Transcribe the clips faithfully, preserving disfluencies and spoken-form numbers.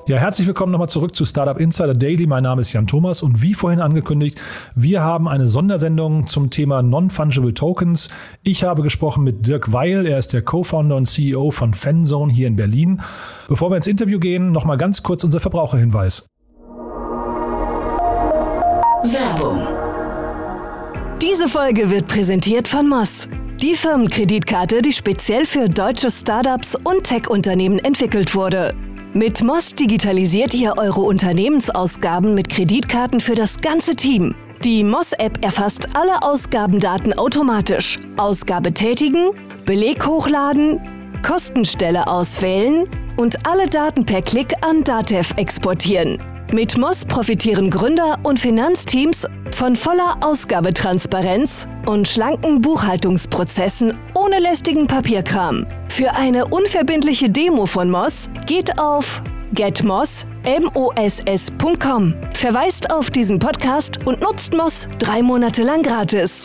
Ja, herzlich willkommen nochmal zurück zu Startup Insider Daily. Mein Name ist Jan Thomas und wie vorhin angekündigt, wir haben eine Sondersendung zum Thema Non-Fungible Tokens. Ich habe gesprochen mit Dirk Weil, er ist der Co-Founder und C E O von Fanzone hier in Berlin. Bevor wir ins Interview gehen, nochmal ganz kurz unser Verbraucherhinweis. Werbung. Diese Folge wird präsentiert von Moss, die Firmenkreditkarte, die speziell für deutsche Startups und Tech-Unternehmen entwickelt wurde. Mit Moss digitalisiert ihr eure Unternehmensausgaben mit Kreditkarten für das ganze Team. Die Moss-App erfasst alle Ausgabendaten automatisch. Ausgabe tätigen, Beleg hochladen, Kostenstelle auswählen und alle Daten per Klick an Datev exportieren. Mit Moss profitieren Gründer und Finanzteams von voller Ausgabetransparenz und schlanken Buchhaltungsprozessen ohne lästigen Papierkram. Für eine unverbindliche Demo von Moss geht auf getmoss punkt com. Verweist auf diesen Podcast und nutzt Moss drei Monate lang gratis.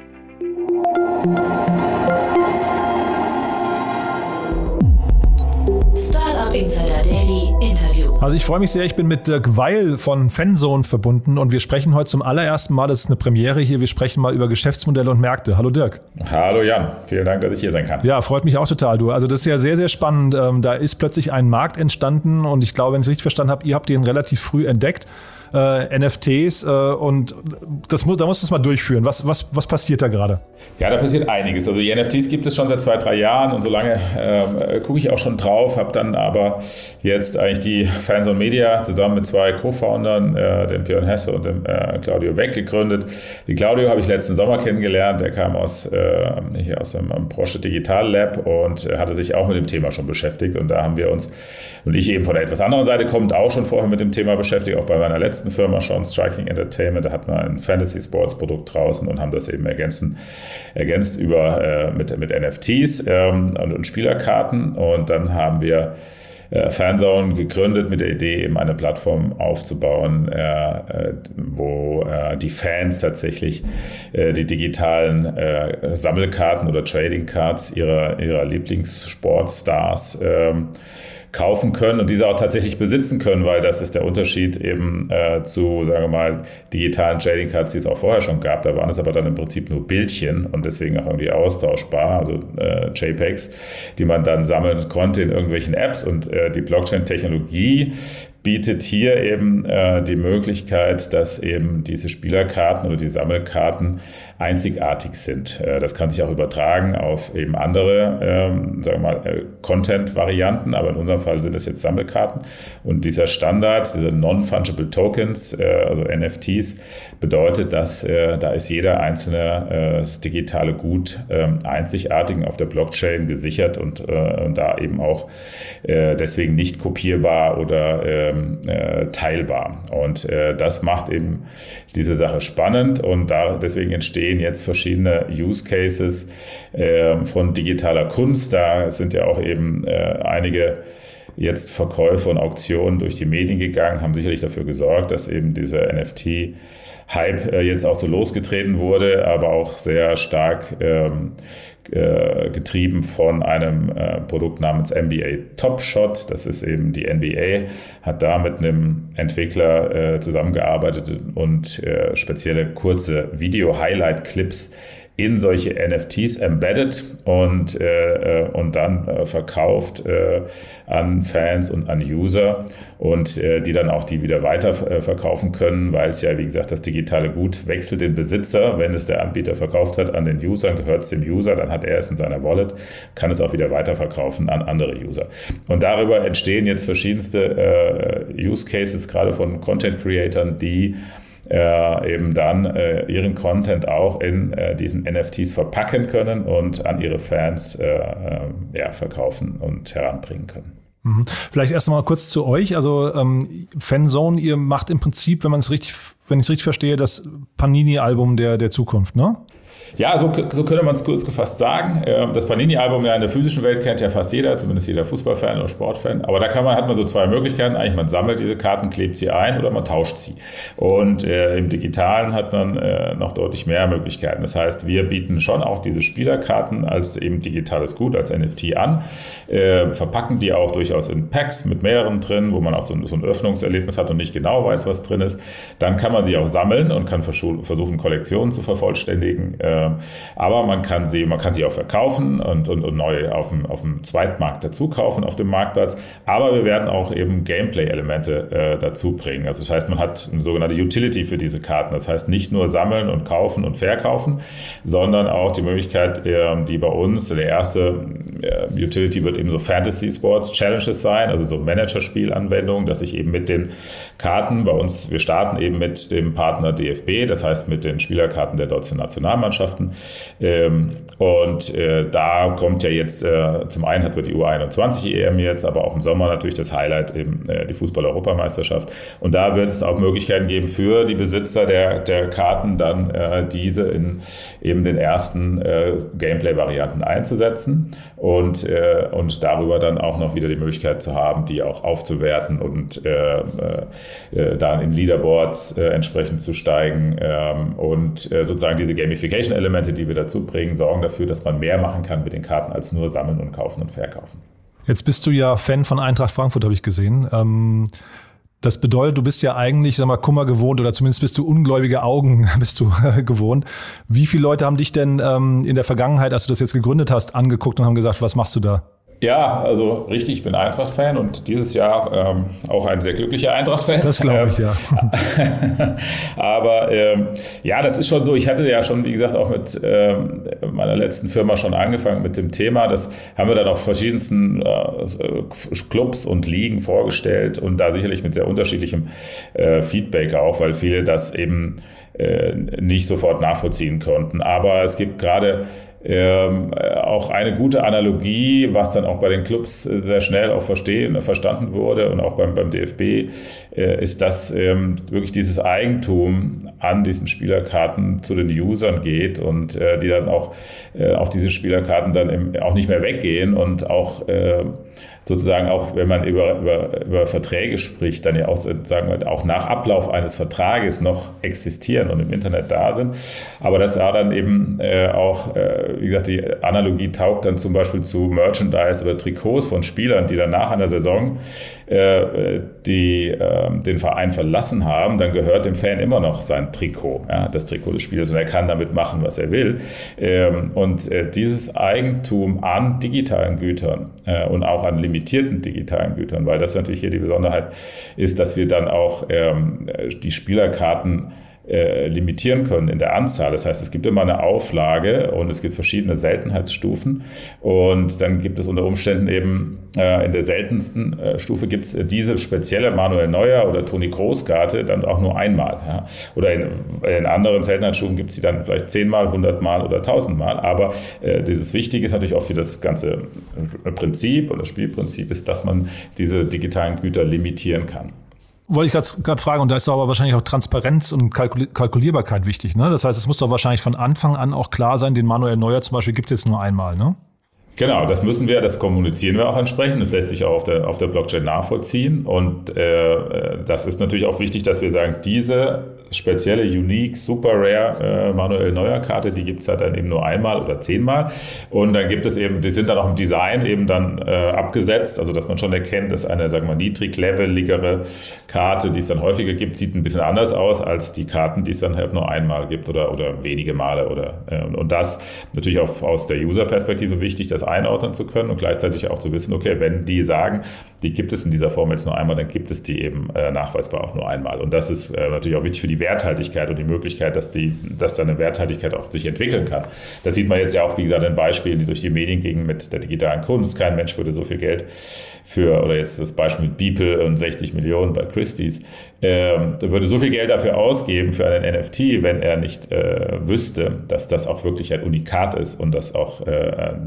Startup Insider Daily Interview. Also ich freue mich sehr, ich bin mit Dirk Weil von Fanzone verbunden und wir sprechen heute zum allerersten Mal, das ist eine Premiere hier, wir sprechen mal über Geschäftsmodelle und Märkte. Hallo Dirk. Hallo Jan, vielen Dank, dass ich hier sein kann. Ja, freut mich auch total, du. Also das ist ja sehr, sehr spannend. Da ist plötzlich ein Markt entstanden und ich glaube, wenn ich es richtig verstanden habe, ihr habt den relativ früh entdeckt. Äh, N F Ts äh, und das, da musst du es mal durchführen. Was, was, was passiert da gerade? Ja, da passiert einiges. Also die N F Ts gibt es schon seit zwei, drei Jahren und so lange äh, gucke ich auch schon drauf, habe dann aber jetzt eigentlich die Fanzone Media zusammen mit zwei Co-Foundern, äh, dem Björn Hesse und dem äh, Claudio Weck, gegründet. Die Claudio habe ich letzten Sommer kennengelernt, der kam aus, äh, hier aus dem Porsche Digital Lab und äh, hatte sich auch mit dem Thema schon beschäftigt und da haben wir uns, und ich eben von der etwas anderen Seite kommend, auch schon vorher mit dem Thema beschäftigt, auch bei meiner letzten Firma schon, Striking Entertainment, da hatten wir ein Fantasy-Sports-Produkt draußen und haben das eben ergänzen, ergänzt über, äh, mit, mit N F Ts ähm, und, und Spielerkarten. Und dann haben wir äh, Fanzone gegründet mit der Idee, eben eine Plattform aufzubauen, äh, wo äh, die Fans tatsächlich äh, die digitalen äh, Sammelkarten oder Trading Cards ihrer, ihrer Lieblingssportstars äh, kaufen können und diese auch tatsächlich besitzen können, weil das ist der Unterschied eben äh, zu, sagen wir mal, digitalen Trading Cards, die es auch vorher schon gab. Da waren es aber dann im Prinzip nur Bildchen und deswegen auch irgendwie austauschbar, also äh, JPEGs, die man dann sammeln konnte in irgendwelchen Apps und äh, die Blockchain-Technologie bietet hier eben äh, die Möglichkeit, dass eben diese Spielerkarten oder die Sammelkarten einzigartig sind. Äh, das kann sich auch übertragen auf eben andere, ähm, sagen wir mal, äh, Content-Varianten, aber in unserem Fall sind es jetzt Sammelkarten. Und dieser Standard, diese Non-Fungible Tokens, äh, also N F Ts, bedeutet, dass äh, da ist jeder einzelne äh, das digitale Gut äh, einzigartig auf der Blockchain gesichert und, äh, und da eben auch äh, deswegen nicht kopierbar oder äh, Äh, teilbar. Und äh, das macht eben diese Sache spannend und da, deswegen entstehen jetzt verschiedene Use Cases äh, von digitaler Kunst. Da sind ja auch eben äh, einige jetzt Verkäufe und Auktionen durch die Medien gegangen, haben sicherlich dafür gesorgt, dass eben dieser N F T Hype äh, jetzt auch so losgetreten wurde, aber auch sehr stark ähm, äh, getrieben von einem äh, Produkt namens N B A Top Shot. Das ist eben die N B A, hat da mit einem Entwickler äh, zusammengearbeitet und äh, spezielle kurze Video-Highlight-Clips in solche N F Ts embedded und, äh, und dann äh, verkauft äh, an Fans und an User und äh, die dann auch die wieder weiter äh, verkaufen können, weil es ja, wie gesagt, das digitale Gut wechselt den Besitzer. Wenn es der Anbieter verkauft hat an den Usern, gehört es dem User, dann hat er es in seiner Wallet, kann es auch wieder weiterverkaufen an andere User. Und darüber entstehen jetzt verschiedenste äh, Use Cases, gerade von Content-Creatern, die Äh, eben dann äh, ihren Content auch in äh, diesen N F Ts verpacken können und an ihre Fans äh, äh, ja, verkaufen und heranbringen können. Mhm. Vielleicht erst mal kurz zu euch. Also ähm, Fanzone, ihr macht im Prinzip, wenn man es richtig, wenn ich es richtig verstehe, das Panini-Album der, der Zukunft, ne? Ja, so, so könnte man es kurz gefasst sagen. Das Panini-Album ja in der physischen Welt kennt ja fast jeder, zumindest jeder Fußballfan oder Sportfan. Aber da kann man, hat man so zwei Möglichkeiten. Eigentlich man sammelt diese Karten, klebt sie ein oder man tauscht sie. Und äh, im Digitalen hat man äh, noch deutlich mehr Möglichkeiten. Das heißt, wir bieten schon auch diese Spielerkarten als eben digitales Gut, als N F T an, äh, verpacken die auch durchaus in Packs mit mehreren drin, wo man auch so ein, so ein Öffnungserlebnis hat und nicht genau weiß, was drin ist. Dann kann man sie auch sammeln und kann versuchen, Kollektionen zu vervollständigen. Äh, Aber man kann sie, man kann sie auch verkaufen und, und, und neu auf dem, auf dem Zweitmarkt dazu kaufen auf dem Marktplatz. Aber wir werden auch eben Gameplay-Elemente äh, dazu bringen. Also das heißt, man hat eine sogenannte Utility für diese Karten. Das heißt, nicht nur sammeln und kaufen und verkaufen, sondern auch die Möglichkeit, äh, die bei uns, der erste äh, Utility wird eben so Fantasy Sports Challenges sein, also so Managerspielanwendungen, dass ich eben mit den Karten bei uns, wir starten eben mit dem Partner D F B, das heißt mit den Spielerkarten der deutschen Nationalmannschaft. Ähm, und äh, da kommt ja jetzt, äh, zum einen hat wir die U einundzwanzig E M jetzt, aber auch im Sommer natürlich das Highlight eben äh, die Fußball-Europameisterschaft. Und da wird es auch Möglichkeiten geben für die Besitzer der, der Karten, dann äh, diese in eben den ersten äh, Gameplay-Varianten einzusetzen und, äh, und darüber dann auch noch wieder die Möglichkeit zu haben, die auch aufzuwerten und äh, äh, dann in Leaderboards äh, entsprechend zu steigen ähm, und äh, sozusagen diese Gamification Elemente, die wir dazu bringen, sorgen dafür, dass man mehr machen kann mit den Karten als nur sammeln und kaufen und verkaufen. Jetzt bist du ja Fan von Eintracht Frankfurt, habe ich gesehen. Ähm, das bedeutet, du bist ja eigentlich, sag mal, Kummer gewohnt oder zumindest bist du ungläubige Augen bist du äh, gewohnt. Wie viele Leute haben dich denn ähm, in der Vergangenheit, als du das jetzt gegründet hast, angeguckt und haben gesagt, was machst du da? Ja, also richtig, ich bin Eintracht-Fan und dieses Jahr ähm, auch ein sehr glücklicher Eintracht-Fan. Das glaube ich, ja. Aber ähm, ja, das ist schon so. Ich hatte ja schon, wie gesagt, auch mit ähm, meiner letzten Firma schon angefangen mit dem Thema. Das haben wir dann auch verschiedensten äh, Clubs und Ligen vorgestellt und da sicherlich mit sehr unterschiedlichem äh, Feedback auch, weil viele das eben äh, nicht sofort nachvollziehen konnten. Aber es gibt gerade Ähm, auch eine gute Analogie, was dann auch bei den Clubs sehr schnell auch verstehen, verstanden wurde und auch beim, beim D F B, äh, ist, dass ähm, wirklich dieses Eigentum an diesen Spielerkarten zu den Usern geht und äh, die dann auch äh, auf diese Spielerkarten dann im, auch nicht mehr weggehen und auch äh, sozusagen auch, wenn man über, über, über Verträge spricht, dann ja auch, sagen wir, auch nach Ablauf eines Vertrages noch existieren und im Internet da sind. Aber das war dann eben äh, auch, äh, wie gesagt, die Analogie taugt dann zum Beispiel zu Merchandise oder Trikots von Spielern, die dann nach einer Saison äh, die, äh, den Verein verlassen haben, dann gehört dem Fan immer noch sein Trikot, ja, das Trikot des Spielers, und er kann damit machen, was er will. Ähm, und äh, dieses Eigentum an digitalen Gütern äh, und auch an limitierten digitalen Gütern, weil das natürlich hier die Besonderheit ist, dass wir dann auch ähm, die Spielerkarten äh, limitieren können in der Anzahl. Das heißt, es gibt immer eine Auflage und es gibt verschiedene Seltenheitsstufen und dann gibt es unter Umständen eben äh, in der seltensten äh, Stufe gibt es diese spezielle Manuel Neuer oder Toni Kroos-Karte dann auch nur einmal. Ja? Oder in, in anderen Seltenheitsstufen gibt es sie dann vielleicht zehnmal, hundertmal oder tausendmal. Aber äh, dieses Wichtige ist natürlich auch für das ganze Prinzip und das Spielprinzip ist, dass man diese digitalen Güter limitieren kann. Wollte ich gerade fragen, und da ist aber wahrscheinlich auch Transparenz und Kalkul- Kalkulierbarkeit wichtig, ne? Das heißt, es muss doch wahrscheinlich von Anfang an auch klar sein, den Manuel Neuer zum Beispiel gibt es jetzt nur einmal, ne? Genau, das müssen wir, das kommunizieren wir auch entsprechend. Das lässt sich auch auf der, auf der Blockchain nachvollziehen. Und äh, das ist natürlich auch wichtig, dass wir sagen, diese spezielle, unique, super rare äh, Manuel Neuer Karte, die gibt es halt dann eben nur einmal oder zehnmal. Und dann gibt es eben, die sind dann auch im Design eben dann äh, abgesetzt, also dass man schon erkennt, dass eine, sagen wir mal, niedrigleveligere Karte, die es dann häufiger gibt, sieht ein bisschen anders aus als die Karten, die es dann halt nur einmal gibt oder, oder wenige Male. Oder, äh, und das natürlich auch aus der User-Perspektive wichtig, das einordnen zu können und gleichzeitig auch zu wissen, okay, wenn die sagen, die gibt es in dieser Form jetzt nur einmal, dann gibt es die eben äh, nachweisbar auch nur einmal. Und das ist äh, natürlich auch wichtig für die Werthaltigkeit und die Möglichkeit, dass, die, dass da eine Werthaltigkeit auch sich entwickeln kann. Das sieht man jetzt ja auch, wie gesagt, in Beispielen, die durch die Medien gingen mit der digitalen Kunst. Kein Mensch würde so viel Geld für, oder jetzt das Beispiel mit Beeple und sechzig Millionen bei Christie's, äh, würde so viel Geld dafür ausgeben für einen N F T, wenn er nicht äh, wüsste, dass das auch wirklich ein Unikat ist und dass auch äh,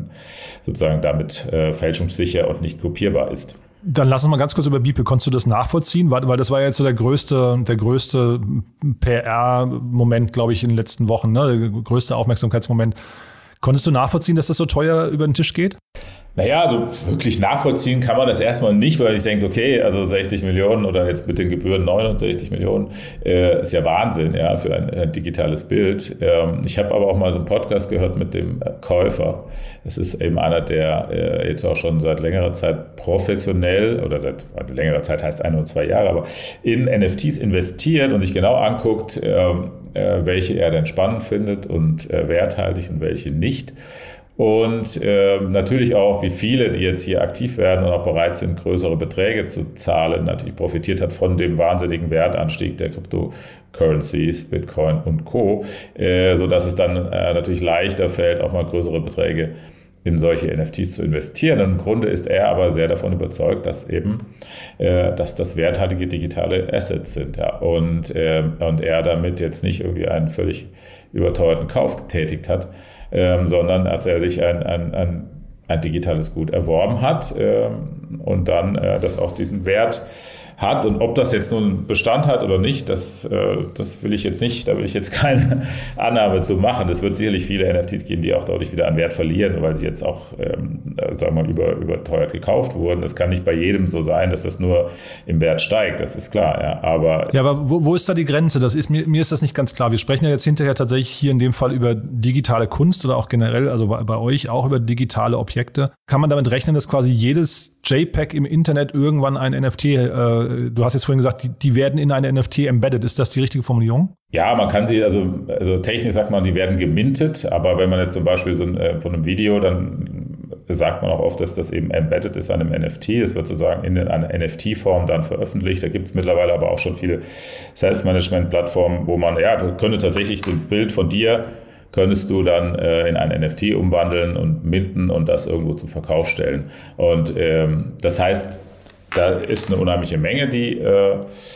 sozusagen damit äh, fälschungssicher und nicht kopierbar ist. Dann lass uns mal ganz kurz über Beeple. Konntest du das nachvollziehen? Weil, weil das war jetzt so der größte, der größte P R-Moment, glaube ich, in den letzten Wochen, ne? Der größte Aufmerksamkeitsmoment. Konntest du nachvollziehen, dass das so teuer über den Tisch geht? Naja, also wirklich nachvollziehen kann man das erstmal nicht, weil ich denke, okay, also sechzig Millionen oder jetzt mit den Gebühren neunundsechzig Millionen äh, ist ja Wahnsinn, ja, für ein, ein digitales Bild. Ähm, ich habe aber auch mal so einen Podcast gehört mit dem Käufer. Das ist eben einer, der äh, jetzt auch schon seit längerer Zeit professionell oder seit also längerer Zeit heißt ein oder zwei Jahre, aber in N F Ts investiert und sich genau anguckt, äh, äh, welche er denn spannend findet und äh, werthaltig und welche nicht. Und äh, natürlich auch, wie viele, die jetzt hier aktiv werden und auch bereit sind, größere Beträge zu zahlen, natürlich profitiert hat von dem wahnsinnigen Wertanstieg der Cryptocurrencies, Bitcoin und Co., äh, sodass es dann äh, natürlich leichter fällt, auch mal größere Beträge in solche N F Ts zu investieren. Und im Grunde ist er aber sehr davon überzeugt, dass eben, äh, dass das werthaltige digitale Assets sind. Ja. Und, äh, und er damit jetzt nicht irgendwie einen völlig überteuerten Kauf getätigt hat, ähm, sondern dass er sich ein, ein, ein, ein digitales Gut erworben hat ähm, und dann äh, das auch diesen Wert hat. Und ob das jetzt nun Bestand hat oder nicht, das, äh, das will ich jetzt nicht, da will ich jetzt keine Annahme zu machen. Es wird sicherlich viele N F Ts geben, die auch dadurch wieder an Wert verlieren, weil sie jetzt auch, ähm, sagen wir mal, über, überteuert gekauft wurden. Das kann nicht bei jedem so sein, dass das nur im Wert steigt, das ist klar. Ja, aber, ja, aber wo, wo ist da die Grenze? Das ist, mir, mir ist das nicht ganz klar. Wir sprechen ja jetzt hinterher tatsächlich hier in dem Fall über digitale Kunst oder auch generell, also bei, bei euch auch über digitale Objekte. Kann man damit rechnen, dass quasi jedes JPEG im Internet irgendwann ein N F T, äh, du hast jetzt vorhin gesagt, die, die werden in ein N F T embedded. Ist das die richtige Formulierung? Ja, man kann sie, also, also technisch sagt man, die werden gemintet, aber wenn man jetzt zum Beispiel so ein, äh, von einem Video, dann sagt man auch oft, dass das eben embedded ist an einem N F T. Das wird sozusagen in einer N F T-Form dann veröffentlicht. Da gibt es mittlerweile aber auch schon viele Self-Management-Plattformen, wo man, ja, du könntest tatsächlich ein Bild von dir könntest du dann äh, in ein N F T umwandeln und minten und das irgendwo zum Verkauf stellen. Und ähm, das heißt, da ist eine unheimliche Menge, die äh,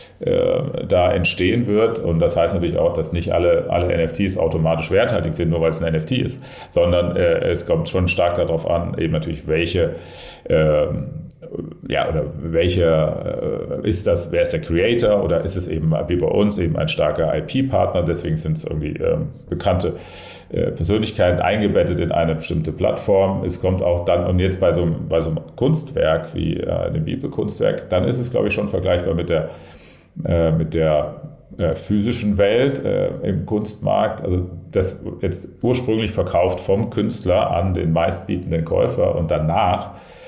äh, da entstehen wird. Und das heißt natürlich auch, dass nicht alle, alle N F Ts automatisch werthaltig sind, nur weil es ein N F T ist, sondern äh, es kommt schon stark darauf an, eben natürlich welche äh, ja, oder welcher äh, ist das, wer ist der Creator oder ist es eben wie bei uns eben ein starker I P-Partner, deswegen sind es irgendwie äh, bekannte äh, Persönlichkeiten eingebettet in eine bestimmte Plattform. Es kommt auch dann, und jetzt bei so, bei so einem Kunstwerk wie äh, dem Beeple-Kunstwerk, dann ist es, glaube ich, schon vergleichbar mit der, äh, mit der äh, physischen Welt äh, im Kunstmarkt. Also das jetzt ursprünglich verkauft vom Künstler an den meistbietenden Käufer und danach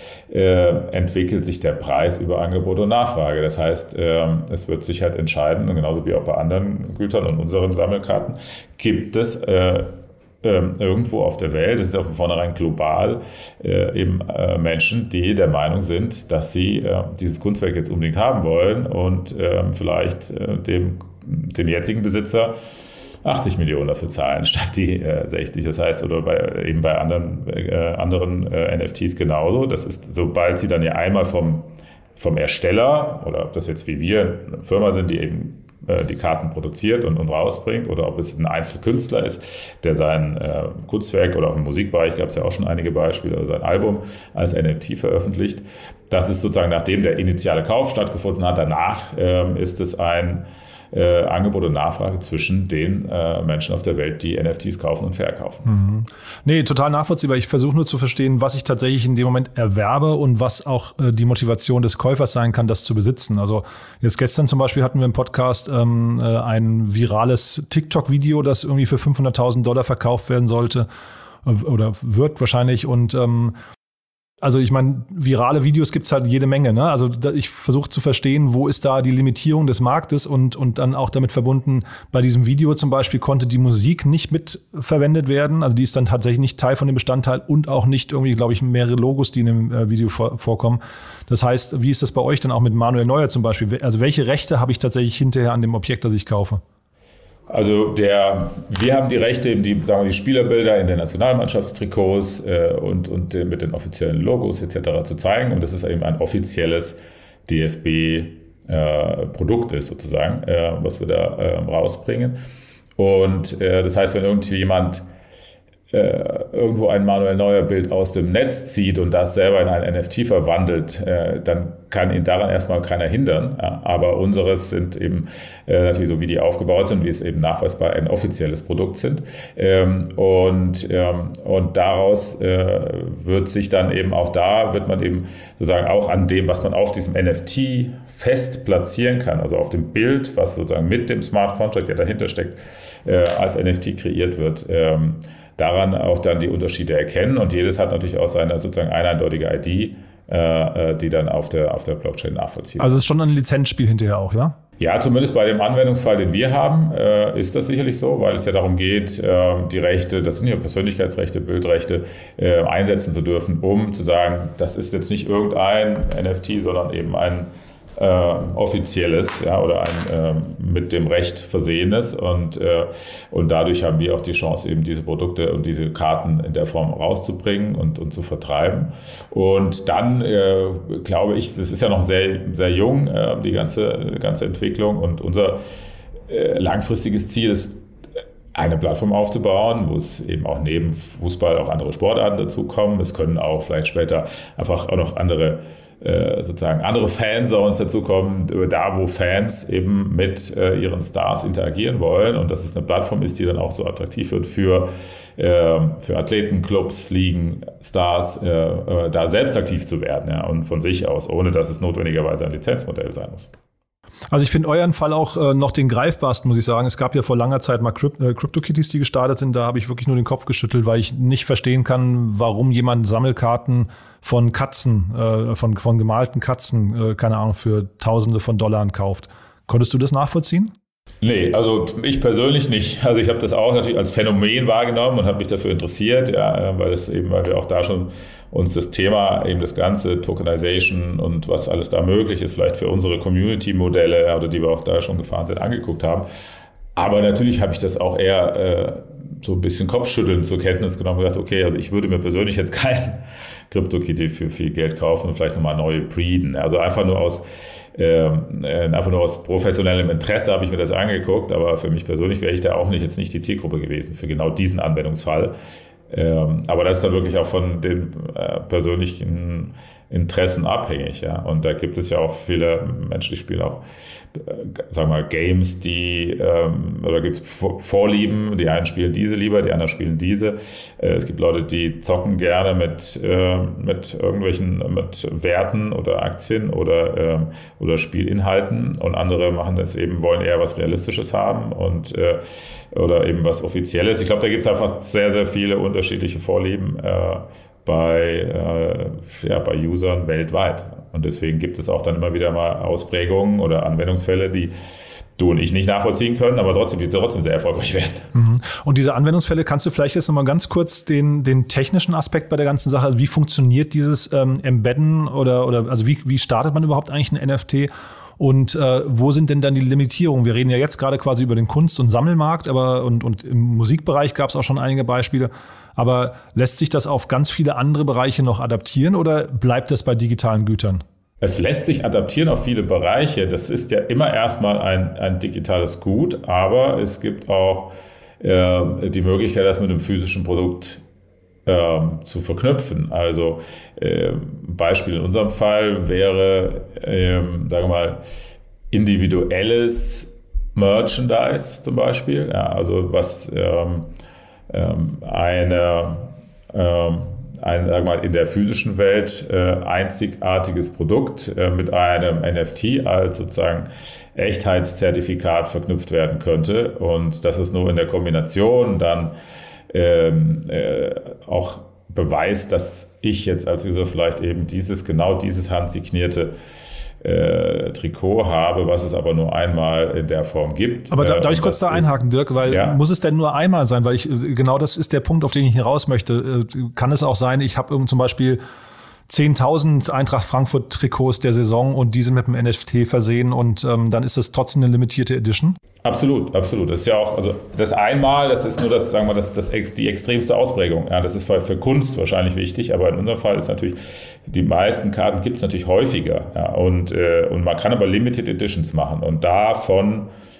Äh, entwickelt sich der Preis über Angebot und Nachfrage. Das heißt, äh, es wird sich halt entscheiden, genauso wie auch bei anderen Gütern und unseren Sammelkarten, gibt es äh, äh, irgendwo auf der Welt, das ist ja von vornherein global, äh, eben äh, Menschen, die der Meinung sind, dass sie äh, dieses Kunstwerk jetzt unbedingt haben wollen und äh, vielleicht äh, dem, dem jetzigen Besitzer achtzig Millionen dafür zahlen, statt die äh, sechzig. Das heißt, oder bei, eben bei anderen, äh, anderen äh, N F Ts genauso. Das ist, sobald sie dann ja einmal vom, vom Ersteller, oder ob das jetzt wie wir eine Firma sind, die eben äh, die Karten produziert und, und rausbringt, oder ob es ein Einzelkünstler ist, der sein äh, Kunstwerk oder auch im Musikbereich, gab es ja auch schon einige Beispiele, oder sein Album als N F T veröffentlicht. Das ist sozusagen, nachdem der initiale Kauf stattgefunden hat, danach äh, ist es ein Äh, Angebot und Nachfrage zwischen den äh, Menschen auf der Welt, die N F Ts kaufen und verkaufen. Mhm. Nee, total nachvollziehbar. Ich versuche nur zu verstehen, was ich tatsächlich in dem Moment erwerbe und was auch äh, die Motivation des Käufers sein kann, das zu besitzen. Also jetzt gestern zum Beispiel hatten wir im Podcast ähm, äh, ein virales TikTok-Video, das irgendwie für fünfhunderttausend Dollar verkauft werden sollte äh, oder wird wahrscheinlich und ähm, also ich meine, virale Videos gibt's halt jede Menge, ne? Also da, ich versuche zu verstehen, wo ist da die Limitierung des Marktes und, und dann auch damit verbunden, bei diesem Video zum Beispiel konnte die Musik nicht mitverwendet werden, also die ist dann tatsächlich nicht Teil von dem Bestandteil und auch nicht irgendwie, glaube ich, mehrere Logos, die in dem äh, Video vor, vorkommen. Das heißt, wie ist das bei euch dann auch mit Manuel Neuer zum Beispiel? Also welche Rechte habe ich tatsächlich hinterher an dem Objekt, das ich kaufe? Also der, wir haben die Rechte, eben die, sagen wir, die Spielerbilder in den Nationalmannschaftstrikots äh, und, und mit den offiziellen Logos et cetera zu zeigen. Und das ist eben ein offizielles D F B-Produkt äh, ist sozusagen, äh, was wir da äh, rausbringen. Und äh, das heißt, wenn irgendwie jemand irgendwo ein Manuel Neuer-Bild aus dem Netz zieht und das selber in ein N F T verwandelt, äh, dann kann ihn daran erstmal keiner hindern. Ja, aber unseres sind eben äh, natürlich so, wie die aufgebaut sind, wie es eben nachweisbar ein offizielles Produkt sind. Ähm, und, ähm, und daraus äh, wird sich dann eben auch da, wird man eben sozusagen auch an dem, was man auf diesem N F T fest platzieren kann, also auf dem Bild, was sozusagen mit dem Smart Contract, der dahinter steckt, äh, als N F T kreiert wird, ähm, daran auch dann die Unterschiede erkennen. Und jedes hat natürlich auch seine sozusagen eine eindeutige I D, äh, die dann auf der, auf der Blockchain nachvollziehbar. Also es ist schon ein Lizenzspiel hinterher auch, ja? Ja, zumindest bei dem Anwendungsfall, den wir haben, äh, ist das sicherlich so, weil es ja darum geht, äh, die Rechte, das sind ja Persönlichkeitsrechte, Bildrechte, äh, einsetzen zu dürfen, um zu sagen, das ist jetzt nicht irgendein N F T, sondern eben ein Äh, offizielles, ja, oder ein äh, mit dem Recht versehenes, und, äh, und dadurch haben wir auch die Chance, eben diese Produkte und diese Karten in der Form rauszubringen und, und zu vertreiben. Und dann äh, glaube ich, das ist ja noch sehr, sehr jung, äh, die ganze, ganze Entwicklung, und unser äh, langfristiges Ziel ist, eine Plattform aufzubauen, wo es eben auch neben Fußball auch andere Sportarten dazukommen. Es können auch vielleicht später einfach auch noch andere sozusagen andere Fanzones dazukommen, da wo Fans eben mit äh, ihren Stars interagieren wollen, und dass es eine Plattform ist, die dann auch so attraktiv wird für, äh, für Athleten, Clubs, Ligen, Stars, äh, äh, da selbst aktiv zu werden, ja, und von sich aus, ohne dass es notwendigerweise ein Lizenzmodell sein muss. Also ich finde euren Fall auch äh, noch den greifbarsten, muss ich sagen. Es gab ja vor langer Zeit mal Crypt- äh, CryptoKitties, die gestartet sind. Da habe ich wirklich nur den Kopf geschüttelt, weil ich nicht verstehen kann, warum jemand Sammelkarten von Katzen, äh, von, von gemalten Katzen, äh, keine Ahnung, für Tausende von Dollar kauft. Konntest du das nachvollziehen? Nee, also ich persönlich nicht. Also ich habe das auch natürlich als Phänomen wahrgenommen und habe mich dafür interessiert, ja, weil es eben, weil wir auch da schon uns das Thema, eben das ganze Tokenization und was alles da möglich ist, vielleicht für unsere Community-Modelle oder die wir auch da schon gefahren sind, angeguckt haben. Aber natürlich habe ich das auch eher äh, so ein bisschen Kopfschütteln zur Kenntnis genommen und gedacht, okay, also ich würde mir persönlich jetzt kein CryptoKitty für viel Geld kaufen und vielleicht nochmal neue breeden. Also einfach nur aus äh, einfach nur aus professionellem Interesse habe ich mir das angeguckt, aber für mich persönlich wäre ich da auch nicht jetzt nicht die Zielgruppe gewesen für genau diesen Anwendungsfall. Ähm, aber das ist dann wirklich auch von den äh, persönlichen Interessen abhängig, ja. Und da gibt es ja auch viele Menschen, die spielen auch, äh, sagen wir mal, Games, die, ähm, oder gibt es Vorlieben, die einen spielen diese lieber, die anderen spielen diese. Äh, es gibt Leute, die zocken gerne mit, äh, mit irgendwelchen, mit Werten oder Aktien oder, äh, oder Spielinhalten, und andere machen das eben, wollen eher was Realistisches haben und, äh, oder eben was Offizielles. Ich glaube, da gibt es einfach sehr, sehr viele unterschiedliche Vorlieben, äh, bei, äh, ja, bei Usern weltweit. Und deswegen gibt es auch dann immer wieder mal Ausprägungen oder Anwendungsfälle, die du und ich nicht nachvollziehen können, aber trotzdem, die trotzdem sehr erfolgreich werden. Und diese Anwendungsfälle, kannst du vielleicht jetzt nochmal ganz kurz den, den technischen Aspekt bei der ganzen Sache, also wie funktioniert dieses ähm, Embedden oder, oder also wie, wie startet man überhaupt eigentlich ein N F T? Und äh, wo sind denn dann die Limitierungen? Wir reden ja jetzt gerade quasi über den Kunst- und Sammelmarkt, aber und, und im Musikbereich gab es auch schon einige Beispiele. Aber lässt sich das auf ganz viele andere Bereiche noch adaptieren oder bleibt das bei digitalen Gütern? Es lässt sich adaptieren auf viele Bereiche. Das ist ja immer erstmal ein, ein digitales Gut, aber es gibt auch äh, die Möglichkeit, das mit einem physischen Produkt äh, zu verknüpfen. Also äh, Beispiel in unserem Fall wäre, äh, sagen wir mal, individuelles Merchandise zum Beispiel. Ja, also was ähm, ähm, eine ähm, ein, sagen wir mal, in der physischen Welt äh, einzigartiges Produkt äh, mit einem N F T als sozusagen Echtheitszertifikat verknüpft werden könnte, und das ist nur in der Kombination dann ähm, äh, auch beweist, dass ich jetzt als User vielleicht eben dieses, genau dieses handsignierte Äh, Trikot habe, was es aber nur einmal in der Form gibt. Aber da, darf ich kurz da einhaken, Dirk, weil ja. Muss es denn nur einmal sein? Weil ich, genau das ist der Punkt, auf den ich hier raus möchte. Kann es auch sein, ich habe zum Beispiel zehntausend Eintracht Frankfurt Trikots der Saison und diese mit dem N F T versehen, und ähm, dann ist das trotzdem eine limitierte Edition? Absolut, absolut. Das ist ja auch, also das einmal, das ist nur das, sagen wir, das, das die extremste Ausprägung. Ja, das ist für, für Kunst wahrscheinlich wichtig, aber in unserem Fall ist natürlich, die meisten Karten gibt es natürlich häufiger. Ja, und, äh, und man kann aber Limited Editions machen, und davon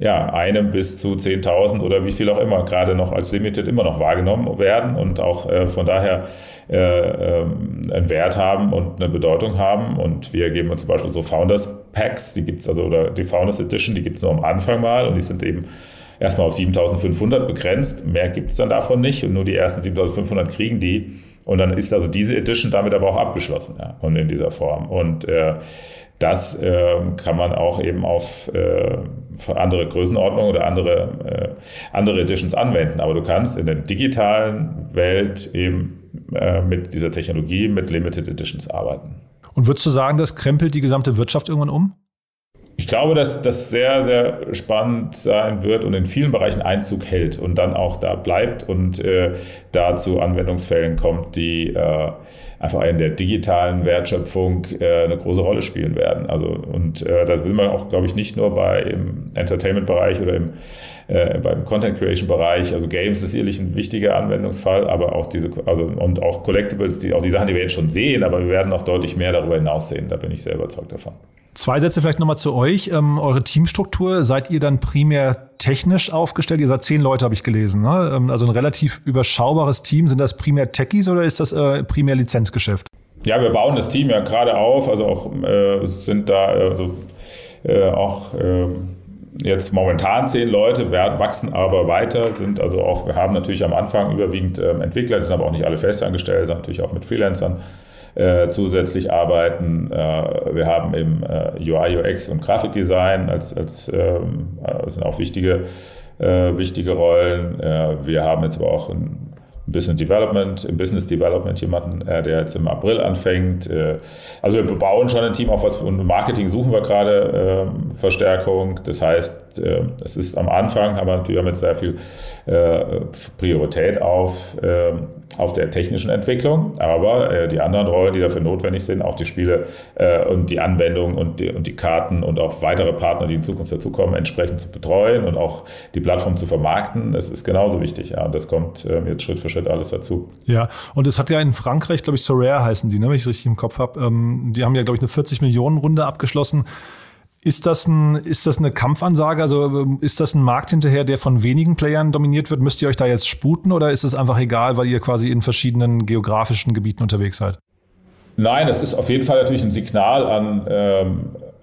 ja, einem bis zu zehntausend oder wie viel auch immer gerade noch als Limited immer noch wahrgenommen werden und auch äh, von daher äh, äh, einen Wert haben und eine Bedeutung haben. Und wir geben uns zum Beispiel so Founders Packs, die gibt's also, oder die Founders Edition, die gibt es nur am Anfang mal und die sind eben erstmal auf siebentausendfünfhundert begrenzt. Mehr gibt es dann davon nicht und nur die ersten siebentausendfünfhundert kriegen die. Und dann ist also diese Edition damit aber auch abgeschlossen, ja, und in dieser Form. Und äh, das äh, kann man auch eben auf äh, andere Größenordnungen oder andere, äh, andere Editions anwenden. Aber du kannst in der digitalen Welt eben äh, mit dieser Technologie, mit Limited Editions arbeiten. Und würdest du sagen, das krempelt die gesamte Wirtschaft irgendwann um? Ich glaube, dass das sehr, sehr spannend sein wird und in vielen Bereichen Einzug hält und dann auch da bleibt und äh, da zu Anwendungsfällen kommt, die äh, einfach in der digitalen Wertschöpfung äh, eine große Rolle spielen werden. Also und äh, da sind wir auch, glaube ich, nicht nur bei im Entertainment-Bereich oder im äh, beim Content-Creation-Bereich. Also Games ist sicherlich ein wichtiger Anwendungsfall, aber auch diese also und auch Collectibles, die auch die Sachen, die wir jetzt schon sehen, aber wir werden noch deutlich mehr darüber hinaus sehen. Da bin ich sehr überzeugt davon. Zwei Sätze vielleicht nochmal zu euch. Ähm, eure Teamstruktur, seid ihr dann primär technisch aufgestellt? Ihr seid zehn Leute, habe ich gelesen. Ne? Ähm, also ein relativ überschaubares Team. Sind das primär Techies oder ist das äh, primär Lizenzgeschäft? Ja, wir bauen das Team ja gerade auf. Also auch äh, sind da also, äh, auch äh, jetzt momentan zehn Leute, werden, wachsen aber weiter. Sind also auch, wir haben natürlich am Anfang überwiegend äh, Entwickler, das sind aber auch nicht alle festangestellt, sondern natürlich auch mit Freelancern. Äh, zusätzlich arbeiten. Äh, wir haben im äh, U I, U X und Grafikdesign als, als ähm, das sind auch wichtige, äh, wichtige Rollen. Äh, wir haben jetzt aber auch ein Business Development, im Business Development jemanden, äh, der jetzt im April anfängt. Äh, also wir bauen schon ein Team auf, was und Marketing suchen wir gerade äh, Verstärkung. Das heißt, äh, es ist am Anfang, haben wir natürlich haben jetzt sehr viel äh, Priorität auf äh, auf der technischen Entwicklung, aber äh, die anderen Rollen, die dafür notwendig sind, auch die Spiele äh, und die Anwendungen und die, und die Karten und auch weitere Partner, die in Zukunft dazukommen, entsprechend zu betreuen und auch die Plattform zu vermarkten, das ist genauso wichtig. Ja, und das kommt äh, jetzt Schritt für Schritt alles dazu. Ja, und es hat ja in Frankreich, glaube ich, Sorare heißen die, ne, wenn ich es richtig im Kopf habe, ähm, die haben ja, glaube ich, eine vierzig Millionen Runde abgeschlossen. Ist das, ein, ist das eine Kampfansage? Also ist das ein Markt hinterher, der von wenigen Playern dominiert wird? Müsst ihr euch da jetzt sputen oder ist es einfach egal, weil ihr quasi in verschiedenen geografischen Gebieten unterwegs seid? Nein, es ist auf jeden Fall natürlich ein Signal an, ähm,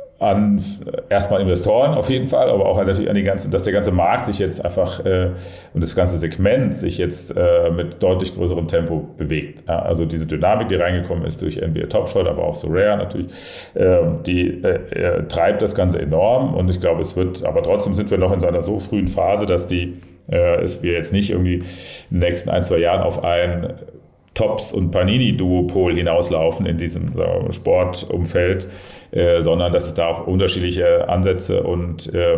an erstmal Investoren auf jeden Fall, aber auch natürlich an die ganze, dass der ganze Markt sich jetzt einfach äh, und das ganze Segment sich jetzt äh, mit deutlich größerem Tempo bewegt. Ja, also diese Dynamik, die reingekommen ist durch N B A Top Shot, aber auch Sorare natürlich, äh, die äh, treibt das Ganze enorm und ich glaube, es wird, aber trotzdem sind wir noch in so einer so frühen Phase, dass die äh, es wir jetzt nicht irgendwie in den nächsten ein, zwei Jahren auf ein Tops- und Panini-Duopol hinauslaufen in diesem äh, Sportumfeld, äh, sondern dass es da auch unterschiedliche Ansätze und, äh,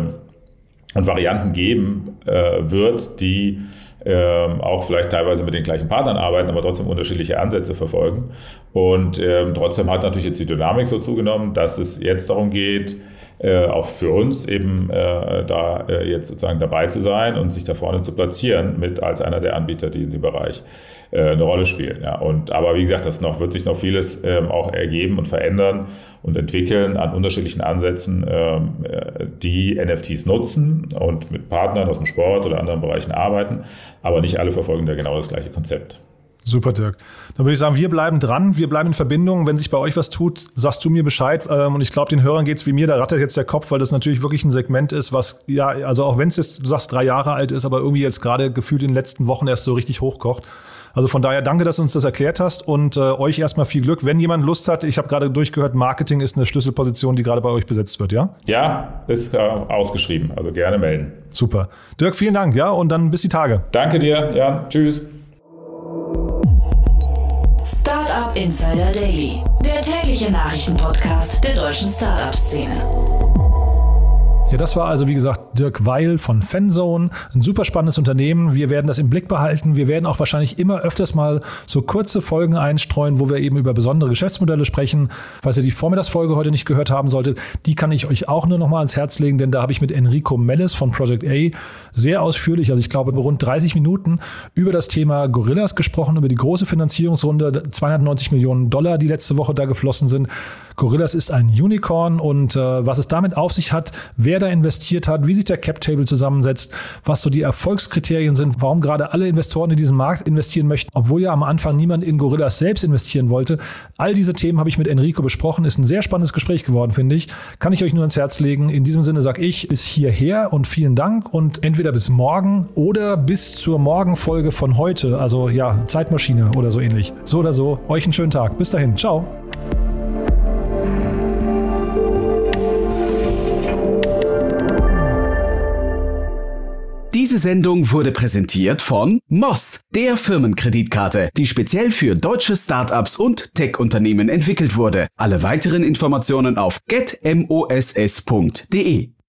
und Varianten geben äh, wird, die äh, auch vielleicht teilweise mit den gleichen Partnern arbeiten, aber trotzdem unterschiedliche Ansätze verfolgen. Und äh, trotzdem hat natürlich jetzt die Dynamik so zugenommen, dass es jetzt darum geht, Äh, auch für uns eben äh, da äh, jetzt sozusagen dabei zu sein und sich da vorne zu platzieren mit als einer der Anbieter, die in dem Bereich äh, eine Rolle spielen. Ja. Und, aber wie gesagt, das noch, wird sich noch vieles ähm, auch ergeben und verändern und entwickeln an unterschiedlichen Ansätzen, ähm, die N F Ts nutzen und mit Partnern aus dem Sport oder anderen Bereichen arbeiten, aber nicht alle verfolgen da genau das gleiche Konzept. Super, Dirk. Dann würde ich sagen, wir bleiben dran, wir bleiben in Verbindung. Wenn sich bei euch was tut, sagst du mir Bescheid. Und ich glaube, den Hörern geht es wie mir, da rattert jetzt der Kopf, weil das natürlich wirklich ein Segment ist, was, ja, also auch wenn es jetzt, du sagst, drei Jahre alt ist, aber irgendwie jetzt gerade gefühlt in den letzten Wochen erst so richtig hochkocht. Also von daher danke, dass du uns das erklärt hast und äh, euch erstmal viel Glück. Wenn jemand Lust hat, ich habe gerade durchgehört, Marketing ist eine Schlüsselposition, die gerade bei euch besetzt wird, ja? Ja, ist äh, ausgeschrieben, also gerne melden. Super. Dirk, vielen Dank, ja, und dann bis die Tage. Danke dir, Jan. Tschüss. Startup Insider Daily, der tägliche Nachrichtenpodcast der deutschen Startup-Szene. Ja, das war also, wie gesagt, Dirk Weil von Fanzone. Ein super spannendes Unternehmen. Wir werden das im Blick behalten. Wir werden auch wahrscheinlich immer öfters mal so kurze Folgen einstreuen, wo wir eben über besondere Geschäftsmodelle sprechen. Falls ihr die Vormittagsfolge heute nicht gehört haben solltet, die kann ich euch auch nur noch mal ans Herz legen, denn da habe ich mit Enrico Melles von Project A sehr ausführlich, also ich glaube rund dreißig Minuten, über das Thema Gorillas gesprochen, über die große Finanzierungsrunde, zweihundertneunzig Millionen Dollar, die letzte Woche da geflossen sind. Gorillas ist ein Unicorn und äh, was es damit auf sich hat, wer da investiert hat, wie sich der Cap-Table zusammensetzt, was so die Erfolgskriterien sind, warum gerade alle Investoren in diesen Markt investieren möchten, obwohl ja am Anfang niemand in Gorillas selbst investieren wollte. All diese Themen habe ich mit Enrico besprochen. Ist ein sehr spannendes Gespräch geworden, finde ich. Kann ich euch nur ans Herz legen. In diesem Sinne sage ich bis hierher und vielen Dank und entweder bis morgen oder bis zur Morgenfolge von heute. Also ja, Zeitmaschine oder so ähnlich. So oder so. Euch einen schönen Tag. Bis dahin. Ciao. Diese Sendung wurde präsentiert von Moss, der Firmenkreditkarte, die speziell für deutsche Startups und Tech-Unternehmen entwickelt wurde. Alle weiteren Informationen auf get moss punkt de.